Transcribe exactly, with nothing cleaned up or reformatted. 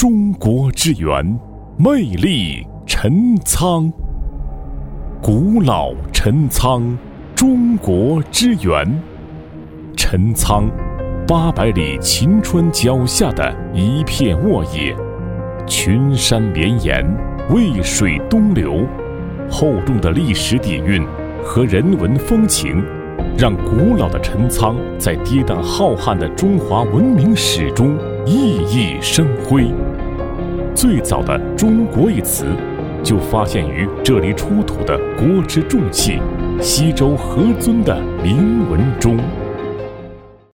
中国之源，魅力陈仓。古老陈仓，中国之源。陈仓，八百里秦川脚下的一片沃野，群山绵延，渭水东流，厚重的历史底蕴和人文风情，让古老的陈仓在跌宕浩瀚的中华文明史中熠熠生辉。最早的“中国”一词，就发现于这里出土的国之重器——西周何尊的铭文中。